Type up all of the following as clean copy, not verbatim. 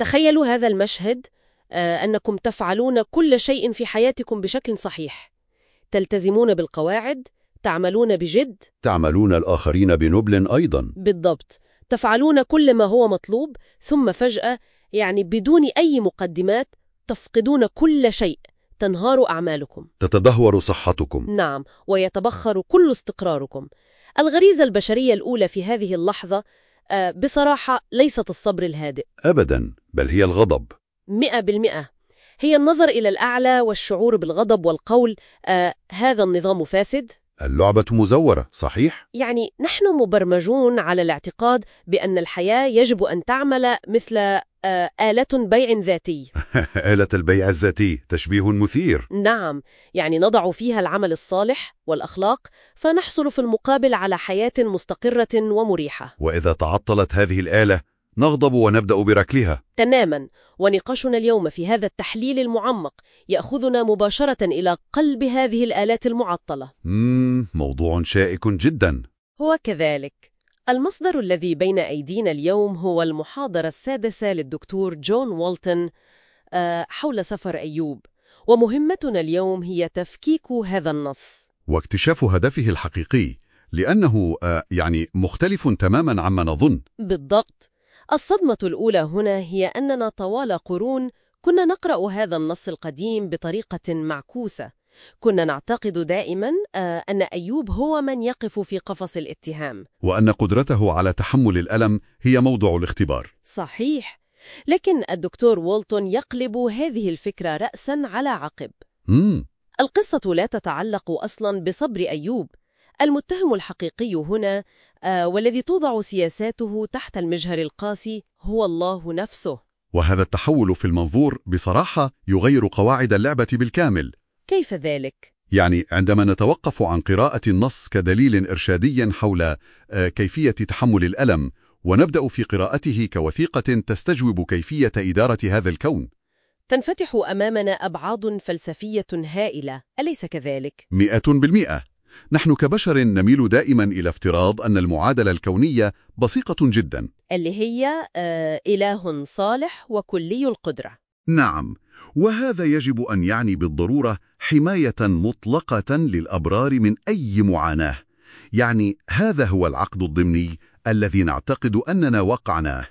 تخيلوا هذا المشهد، أنكم تفعلون كل شيء في حياتكم بشكل صحيح، تلتزمون بالقواعد، تعملون بجد، تعملون الآخرين بنبل أيضا. بالضبط، تفعلون كل ما هو مطلوب، ثم فجأة بدون أي مقدمات تفقدون كل شيء، تنهار أعمالكم، تتدهور صحتكم. نعم، ويتبخر كل استقراركم. الغريزة البشرية الأولى في هذه اللحظة بصراحة ليست الصبر الهادئ أبدا، بل هي الغضب. 100%. هي النظر إلى الأعلى والشعور بالغضب والقول هذا النظام فاسد. اللعبة مزورة، صحيح؟ نحن مبرمجون على الاعتقاد بأن الحياة يجب أن تعمل مثل آلة بيع ذاتي. آلة البيع الذاتي، تشبيه مثير. نعم، نضع فيها العمل الصالح والأخلاق، فنحصل في المقابل على حياة مستقرة ومريحة. وإذا تعطلت هذه الآلة نغضب ونبدأ بركلها. تماما، ونقاشنا اليوم في هذا التحليل المعمق يأخذنا مباشرة إلى قلب هذه الآلات المعطلة. موضوع شائك جدا. هو كذلك. المصدر الذي بين أيدينا اليوم هو المحاضرة السادسة للدكتور جون والتون حول سفر أيوب، ومهمتنا اليوم هي تفكيك هذا النص واكتشاف هدفه الحقيقي، لأنه مختلف تماما عما نظن. بالضبط. الصدمة الأولى هنا هي أننا طوال قرون كنا نقرأ هذا النص القديم بطريقة معكوسة. كنا نعتقد دائما أن أيوب هو من يقف في قفص الاتهام، وأن قدرته على تحمل الألم هي موضوع الاختبار. صحيح، لكن الدكتور والتون يقلب هذه الفكرة رأسا على عقب. القصة لا تتعلق أصلا بصبر أيوب. المتهم الحقيقي هنا والذي توضع سياساته تحت المجهر القاسي هو الله نفسه. وهذا التحول في المنظور بصراحة يغير قواعد اللعبة بالكامل. كيف ذلك؟ عندما نتوقف عن قراءة النص كدليل إرشادي حول كيفية تحمل الألم، ونبدأ في قراءته كوثيقة تستجوب كيفية إدارة هذا الكون، تنفتح أمامنا أبعاد فلسفية هائلة، أليس كذلك؟ 100%. نحن كبشر نميل دائما إلى افتراض أن المعادلة الكونية بسيطة جدا، اللي هي إله صالح وكلي القدرة. نعم، وهذا يجب أن يعني بالضرورة حماية مطلقة للأبرار من أي معاناة. هذا هو العقد الضمني الذي نعتقد أننا وقعناه.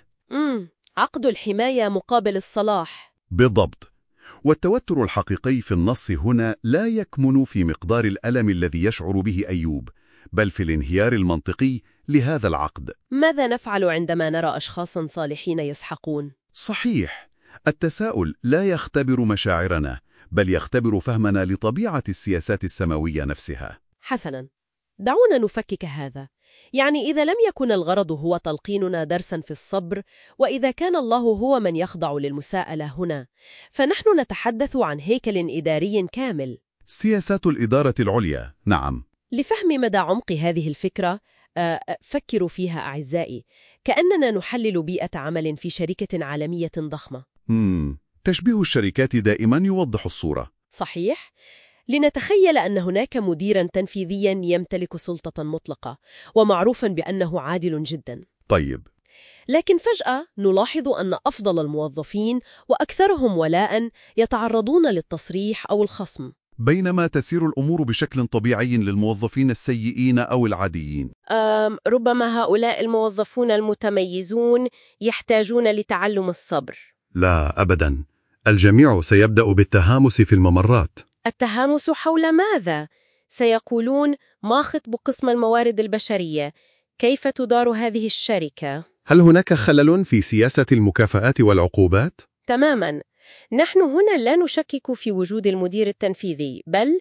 عقد الحماية مقابل الصلاح. بالضبط. والتوتر الحقيقي في النص هنا لا يكمن في مقدار الألم الذي يشعر به أيوب، بل في الانهيار المنطقي لهذا العقد. ماذا نفعل عندما نرى أشخاصا صالحين يسحقون؟ صحيح. التساؤل لا يختبر مشاعرنا، بل يختبر فهمنا لطبيعة السياسات السماوية نفسها. حسنا، دعونا نفكك هذا. إذا لم يكن الغرض هو تلقيننا درسا في الصبر، وإذا كان الله هو من يخضع للمساءلة هنا، فنحن نتحدث عن هيكل إداري كامل. سياسات الإدارة العليا، نعم. لفهم مدى عمق هذه الفكرة فكروا فيها أعزائي، كأننا نحلل بيئة عمل في شركة عالمية ضخمة. تشبيه الشركات دائما يوضح الصورة. صحيح. لنتخيل أن هناك مديرا تنفيذيا يمتلك سلطة مطلقة ومعروفا بأنه عادل جدا. طيب. لكن فجأة نلاحظ أن أفضل الموظفين وأكثرهم ولاء يتعرضون للتصريح أو الخصم، بينما تسير الأمور بشكل طبيعي للموظفين السيئين أو العاديين. ربما هؤلاء الموظفون المتميزون يحتاجون لتعلم الصبر. لا أبدا، الجميع سيبدأ بالتهامس في الممرات. التهامس حول ماذا؟ سيقولون: ما خطب قسم الموارد البشرية؟ كيف تدار هذه الشركة؟ هل هناك خلل في سياسة المكافآت والعقوبات؟ تماماً. نحن هنا لا نشكك في وجود المدير التنفيذي، بل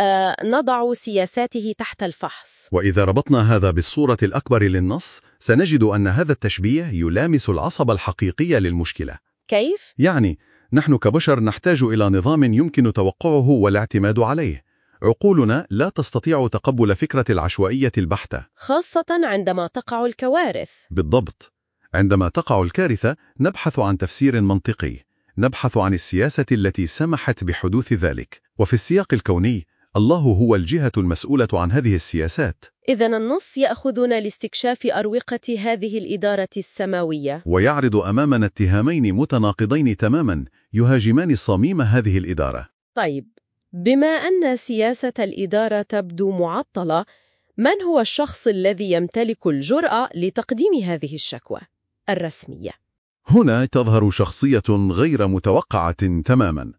نضع سياساته تحت الفحص. وإذا ربطنا هذا بالصورة الأكبر للنص، سنجد أن هذا التشبيه يلامس العصب الحقيقي للمشكلة. كيف؟ نحن كبشر نحتاج إلى نظام يمكن توقعه والاعتماد عليه. عقولنا لا تستطيع تقبل فكرة العشوائية البحتة، خاصة عندما تقع الكوارث. بالضبط. عندما تقع الكارثة نبحث عن تفسير منطقي، نبحث عن السياسة التي سمحت بحدوث ذلك. وفي السياق الكوني الله هو الجهة المسؤولة عن هذه السياسات. إذن النص يأخذنا لاستكشاف أروقة هذه الإدارة السماوية، ويعرض أمامنا اتهامين متناقضين تماما يهاجمان صميم هذه الإدارة. طيب، بما أن سياسة الإدارة تبدو معطلة، من هو الشخص الذي يمتلك الجرأة لتقديم هذه الشكوى الرسمية؟ هنا تظهر شخصية غير متوقعة تماما.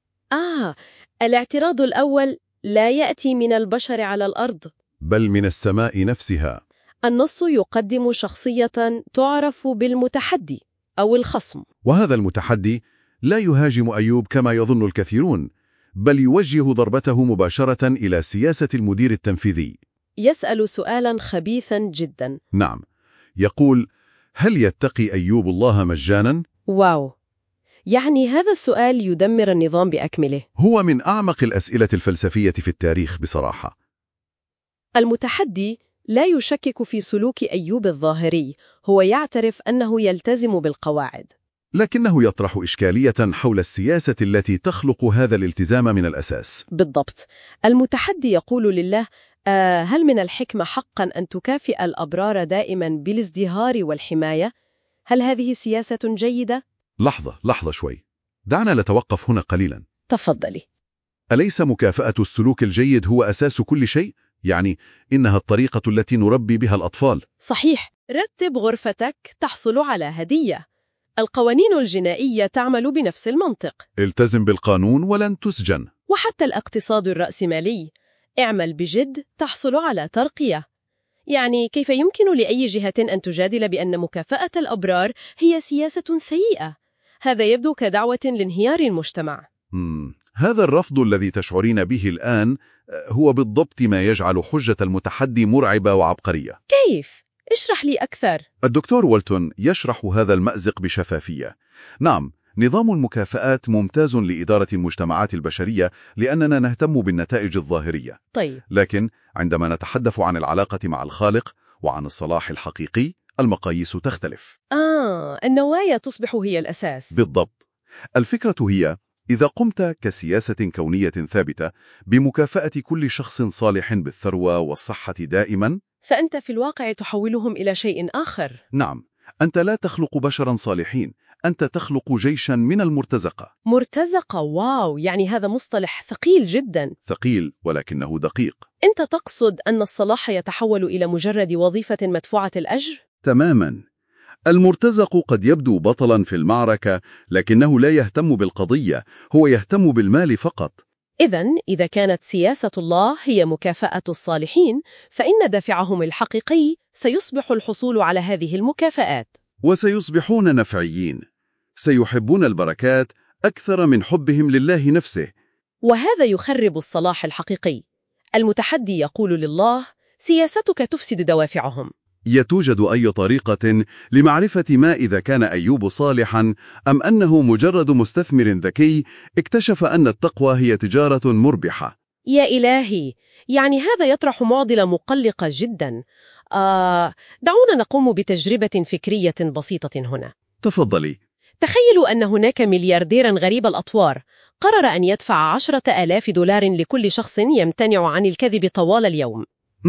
الاعتراض الأول لا يأتي من البشر على الأرض، بل من السماء نفسها. النص يقدم شخصية تعرف بالمتحدي أو الخصم، وهذا المتحدي لا يهاجم أيوب كما يظن الكثيرون، بل يوجه ضربته مباشرة إلى سياسة المدير التنفيذي. يسأل سؤالا خبيثا جدا. نعم، يقول: هل يتقي أيوب الله مجانا؟ واو، يعني هذا السؤال يدمر النظام بأكمله. هو من أعمق الأسئلة الفلسفية في التاريخ بصراحة. المتحدي لا يشكك في سلوك أيوب الظاهري، هو يعترف أنه يلتزم بالقواعد، لكنه يطرح إشكالية حول السياسة التي تخلق هذا الالتزام من الأساس. بالضبط. المتحدي يقول لله: هل من الحكمة حقا أن تكافئ الأبرار دائما بالازدهار والحماية؟ هل هذه سياسة جيدة؟ لحظة شوي، دعنا نتوقف هنا قليلا. تفضلي. أليس مكافأة السلوك الجيد هو أساس كل شيء؟ يعني إنها الطريقة التي نربي بها الأطفال. صحيح، رتب غرفتك تحصل على هدية. القوانين الجنائية تعمل بنفس المنطق. التزم بالقانون ولن تسجن. وحتى الاقتصاد الرأسمالي، اعمل بجد تحصل على ترقية. يعني كيف يمكن لأي جهة أن تجادل بأن مكافأة الأبرار هي سياسة سيئة؟ هذا يبدو كدعوة لانهيار المجتمع. هذا الرفض الذي تشعرين به الآن هو بالضبط ما يجعل حجة المتحدي مرعبة وعبقرية. كيف؟ اشرح لي أكثر. الدكتور وولتون يشرح هذا المأزق بشفافية. نعم، نظام المكافآت ممتاز لإدارة المجتمعات البشرية لأننا نهتم بالنتائج الظاهرية. طيب. لكن عندما نتحدث عن العلاقة مع الخالق وعن الصلاح الحقيقي، المقاييس تختلف. النوايا تصبح هي الأساس. بالضبط. الفكرة هي: إذا قمت كسياسة كونية ثابتة بمكافأة كل شخص صالح بالثروة والصحة دائما، فأنت في الواقع تحولهم إلى شيء آخر. نعم، أنت لا تخلق بشرا صالحين، أنت تخلق جيشا من المرتزقة. مرتزقة، واو، يعني هذا مصطلح ثقيل جدا. ثقيل ولكنه دقيق. أنت تقصد أن الصلاح يتحول إلى مجرد وظيفة مدفوعة الأجر؟ تماما. المرتزق قد يبدو بطلا في المعركة، لكنه لا يهتم بالقضية، هو يهتم بالمال فقط. إذا كانت سياسة الله هي مكافأة الصالحين، فإن دافعهم الحقيقي سيصبح الحصول على هذه المكافآت. وسيصبحون نفعيين، سيحبون البركات أكثر من حبهم لله نفسه. وهذا يخرب الصلاح الحقيقي. المتحدي يقول لله: سياستك تفسد دوافعهم. يتوجد أي طريقة لمعرفة ما إذا كان أيوب صالحا أم أنه مجرد مستثمر ذكي اكتشف أن التقوى هي تجارة مربحة؟ يا إلهي، يعني هذا يطرح معضلة مقلقة جدا. دعونا نقوم بتجربة فكرية بسيطة هنا. تفضلي. تخيلوا أن هناك مليارديرا غريب الأطوار قرر أن يدفع 10,000 دولار لكل شخص يمتنع عن الكذب طوال اليوم.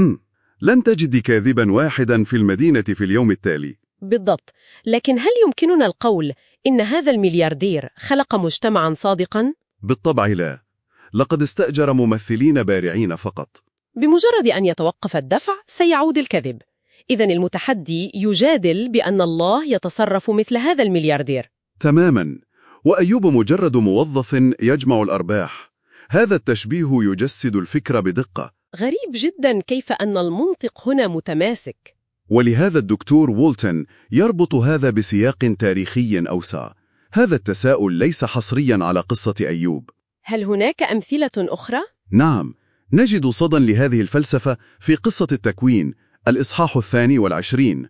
لن تجد كاذبا واحدا في المدينة في اليوم التالي. بالضبط. لكن هل يمكننا القول إن هذا الملياردير خلق مجتمعا صادقا؟ بالطبع لا. لقد استأجر ممثلين بارعين فقط. بمجرد أن يتوقف الدفع سيعود الكذب. إذن المتحدي يجادل بأن الله يتصرف مثل هذا الملياردير. تماما. وأيوب مجرد موظف يجمع الأرباح. هذا التشبيه يجسد الفكرة بدقة. غريب جدا كيف أن المنطق هنا متماسك. ولهذا الدكتور وولتون يربط هذا بسياق تاريخي أوسع. هذا التساؤل ليس حصريا على قصة أيوب. هل هناك أمثلة أخرى؟ نعم، نجد صدى لهذه الفلسفة في قصة التكوين، الإصحاح 22.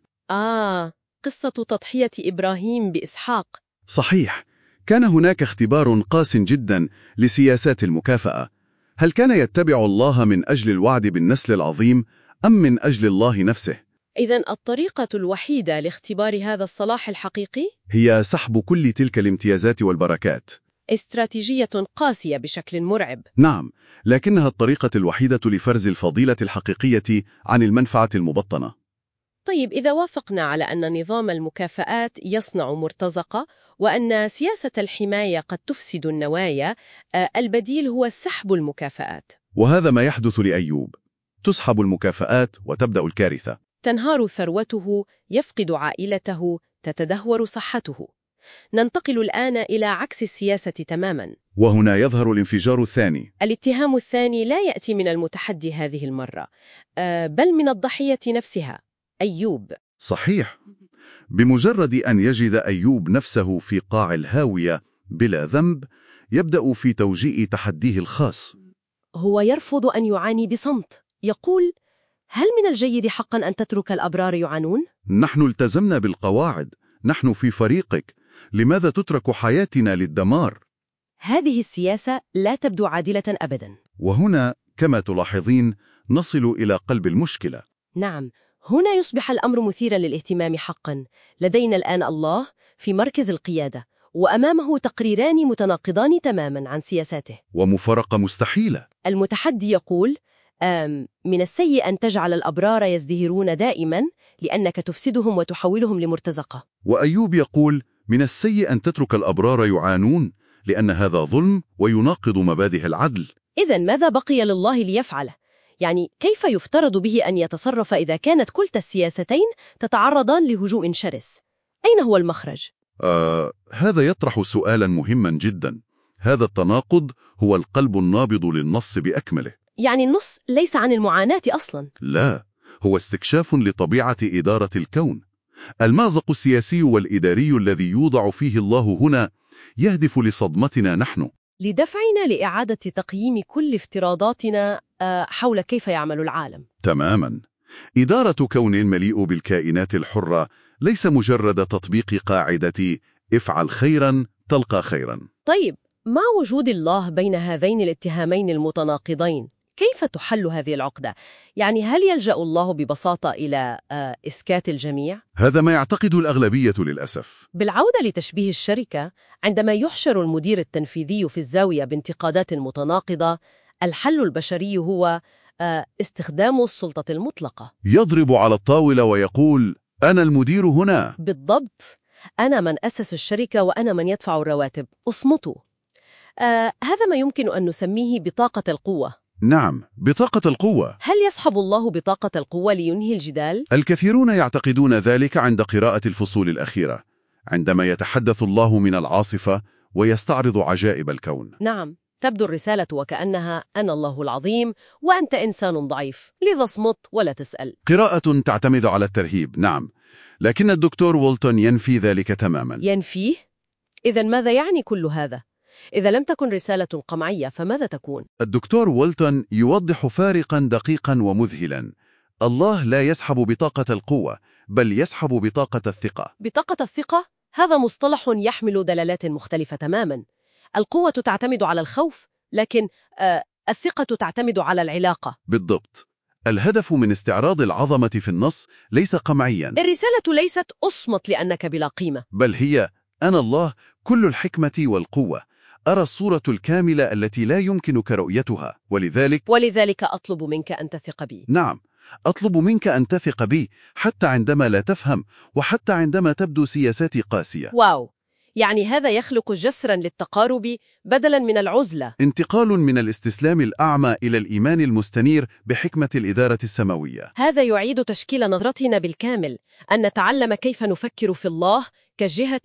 قصة تضحية إبراهيم بإسحاق. صحيح، كان هناك اختبار قاس جدا لسياسات المكافأة. هل كان يتبع الله من أجل الوعد بالنسل العظيم أم من أجل الله نفسه؟ إذن الطريقة الوحيدة لاختبار هذا الصلاح الحقيقي هي سحب كل تلك الامتيازات والبركات. استراتيجية قاسية بشكل مرعب. نعم، لكنها الطريقة الوحيدة لفرز الفضيلة الحقيقية عن المنفعة المبطنة. طيب، إذا وافقنا على أن نظام المكافآت يصنع مرتزقة وأن سياسة الحماية قد تفسد النوايا، البديل هو سحب المكافآت. وهذا ما يحدث لأيوب. تسحب المكافآت وتبدأ الكارثة. تنهار ثروته، يفقد عائلته، تتدهور صحته. ننتقل الآن إلى عكس السياسة تماماً. وهنا يظهر الانفجار الثاني. الاتهام الثاني لا يأتي من المتحدي هذه المرة، بل من الضحية نفسها، أيوب. صحيح. بمجرد أن يجد أيوب نفسه في قاع الهاوية بلا ذنب، يبدأ في توجيه تحديه الخاص. هو يرفض أن يعاني بصمت. يقول: هل من الجيد حقاً أن تترك الأبرار يعانون؟ نحن التزمنا بالقواعد، نحن في فريقك، لماذا تترك حياتنا للدمار؟ هذه السياسة لا تبدو عادلة أبداً. وهنا كما تلاحظين نصل إلى قلب المشكلة. نعم، هنا يصبح الأمر مثيراً للاهتمام حقاً. لدينا الآن الله في مركز القيادة، وأمامه تقريران متناقضان تماماً عن سياساته، ومفارقة مستحيلة. المتحدي يقول: من السيء أن تجعل الأبرار يزدهرون دائماً لأنك تفسدهم وتحولهم لمرتزقة. وأيوب يقول: من السيء أن تترك الأبرار يعانون لأن هذا ظلم ويناقض مبادئ العدل. إذن ماذا بقي لله ليفعله؟ يعني كيف يفترض به أن يتصرف إذا كانت كلتا السياستين تتعرضان لهجوم شرس؟ أين هو المخرج؟ هذا يطرح سؤالا مهما جدا. هذا التناقض هو القلب النابض للنص بأكمله. يعني النص ليس عن المعاناة أصلا. لا، هو استكشاف لطبيعة إدارة الكون. المأزق السياسي والإداري الذي يوضع فيه الله هنا يهدف لصدمتنا نحن، لدفعنا لإعادة تقييم كل افتراضاتنا حول كيف يعمل العالم. تماما. إدارة كون مليء بالكائنات الحرة ليس مجرد تطبيق قاعدة افعل خيرا تلقى خيرا. طيب، مع وجود الله بين هذين الاتهامين المتناقضين، كيف تحل هذه العقدة؟ يعني هل يلجأ الله ببساطة إلى إسكات الجميع؟ هذا ما يعتقد الأغلبية للأسف. بالعودة لتشبيه الشركة، عندما يحشر المدير التنفيذي في الزاوية بانتقادات متناقضة، الحل البشري هو استخدام السلطة المطلقة. يضرب على الطاولة ويقول: أنا المدير هنا. بالضبط، أنا من أسس الشركة وأنا من يدفع الرواتب، اصمتوا. هذا ما يمكن أن نسميه بطاقة القوة. نعم، بطاقة القوة. هل يصحب الله بطاقة القوة لينهي الجدال؟ الكثيرون يعتقدون ذلك عند قراءة الفصول الأخيرة، عندما يتحدث الله من العاصفة ويستعرض عجائب الكون. نعم، تبدو الرسالة وكأنها: أنا الله العظيم وأنت إنسان ضعيف، لذا اصمت ولا تسأل. قراءة تعتمد على الترهيب، نعم، لكن الدكتور وولتون ينفي ذلك تماما. ينفيه؟ إذن ماذا يعني كل هذا؟ إذا لم تكن رسالة قمعية فماذا تكون؟ الدكتور وولتون يوضح فارقا دقيقا ومذهلا. الله لا يسحب بطاقة القوة، بل يسحب بطاقة الثقة. بطاقة الثقة؟ هذا مصطلح يحمل دلالات مختلفة تماما. القوة تعتمد على الخوف، لكن الثقة تعتمد على العلاقة. بالضبط. الهدف من استعراض العظمة في النص ليس قمعيا. الرسالة ليست أصمت لأنك بلا قيمة، بل هي: أنا الله كل الحكمة والقوة، أرى الصورة الكاملة التي لا يمكنك رؤيتها، ولذلك أطلب منك أن تثق بي. نعم، أطلب منك أن تثق بي حتى عندما لا تفهم، وحتى عندما تبدو سياساتي قاسية. واو، يعني هذا يخلق جسرا للتقارب بدلا من العزلة. انتقال من الاستسلام الأعمى إلى الإيمان المستنير بحكمة الإدارة السماوية. هذا يعيد تشكيل نظرتنا بالكامل، أن نتعلم كيف نفكر في الله كجهة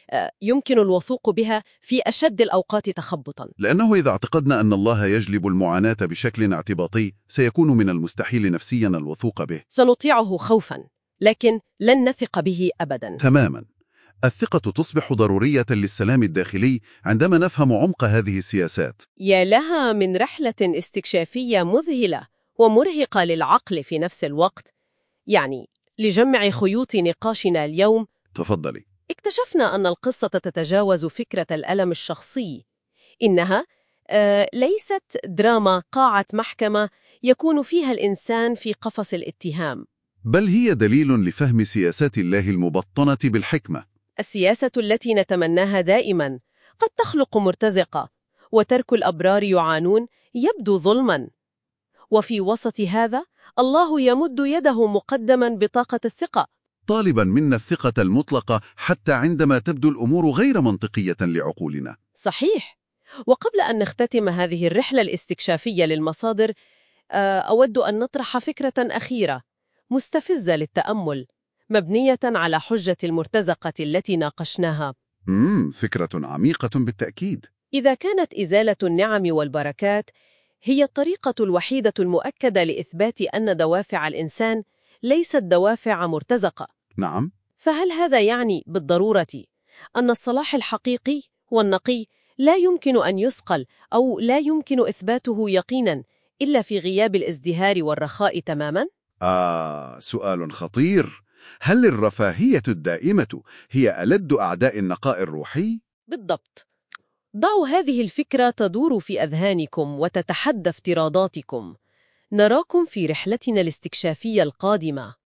يمكن الوثوق بها في أشد الأوقات تخبطا. لأنه إذا اعتقدنا أن الله يجلب المعاناة بشكل اعتباطي، سيكون من المستحيل نفسيا الوثوق به. سنطيعه خوفا، لكن لن نثق به أبدا. تماما. الثقة تصبح ضرورية للسلام الداخلي عندما نفهم عمق هذه السياسات. يا لها من رحلة استكشافية مذهلة ومرهقة للعقل في نفس الوقت. يعني لجمع خيوط نقاشنا اليوم، تفضلي. اكتشفنا أن القصة تتجاوز فكرة الألم الشخصي. إنها ليست دراما قاعة محكمة يكون فيها الإنسان في قفص الاتهام، بل هي دليل لفهم سياسات الله المبطنة بالحكمة. السياسة التي نتمناها دائما، قد تخلق مرتزقة، وترك الأبرار يعانون يبدو ظلماً. وفي وسط هذا الله يمد يده مقدماً بطاقة الثقة، طالبا منا الثقة المطلقة حتى عندما تبدو الأمور غير منطقية لعقولنا. صحيح. وقبل أن نختتم هذه الرحلة الاستكشافية للمصادر، أود أن نطرح فكرة أخيرة مستفزة للتأمل، مبنية على حجة المرتزقة التي ناقشناها. فكرة عميقة بالتأكيد. إذا كانت إزالة النعم والبركات هي الطريقة الوحيدة المؤكدة لإثبات أن دوافع الإنسان ليست دوافع مرتزقة، نعم. فهل هذا يعني بالضرورة أن الصلاح الحقيقي والنقي لا يمكن أن يصقل أو لا يمكن إثباته يقيناً إلا في غياب الازدهار والرخاء تماماً؟ سؤال خطير. هل الرفاهية الدائمة هي ألد أعداء النقاء الروحي؟ بالضبط. ضعوا هذه الفكرة تدور في أذهانكم وتتحدى افتراضاتكم. نراكم في رحلتنا الاستكشافية القادمة.